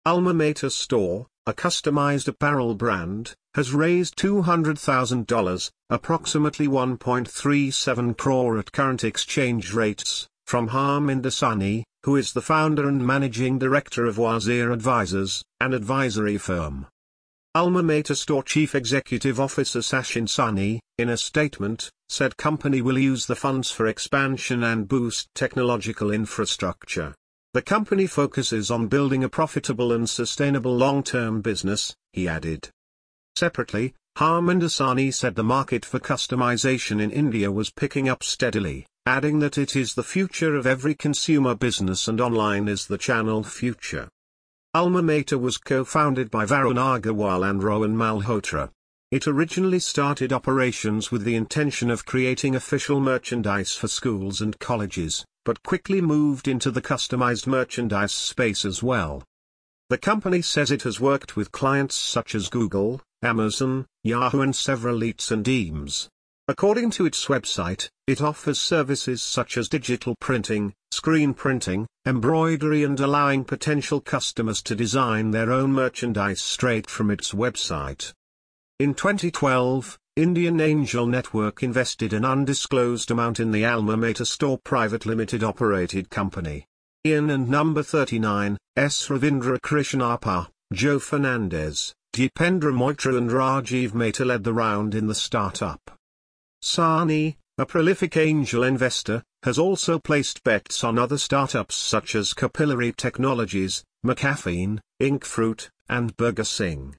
Alma Mater Store, a customized apparel brand, has raised $200,000, approximately 1.37 crore at current exchange rates, from Harminder Sahni, who is the founder and managing director of Wazir Advisors, an advisory firm. Alma Mater Store Chief Executive Officer Sachin Sahni, in a statement, said company will use the funds for expansion and boost technological infrastructure. The company focuses on building a profitable and sustainable long-term business, he added. Separately, Harminder Sahni said the market for customization in India was picking up steadily, adding that it is the future of every consumer business and online is the channel future. Alma Mater was co-founded by Varun Agarwal and Rohan Malhotra. It originally started operations with the intention of creating official merchandise for schools and colleges, but quickly moved into the customized merchandise space as well. The company says it has worked with clients such as Google, Amazon, Yahoo and several elites and teams. According to its website, it offers services such as digital printing, screen printing, embroidery and allowing potential customers to design their own merchandise straight from its website. In 2012, Indian Angel Network invested an undisclosed amount in the Alma Mater Store Private Limited operated company. Ian and Number 39, S. Ravindra Krishnappa, Joe Fernandez, Deependra Moitra and Rajiv Mehta led the round in the startup. Sahni, a prolific angel investor, has also placed bets on other startups such as Capillary Technologies, McAfee, Inkfruit, and Burger Singh.